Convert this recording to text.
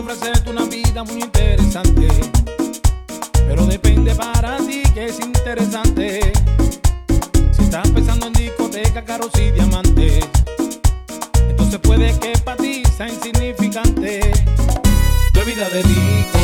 ofrecerte una vida muy interesante, pero depende para ti que es interesante. Si estás pensando en discoteca, caros y diamantes, entonces puede que para ti sea insignificante. Tu vida de rico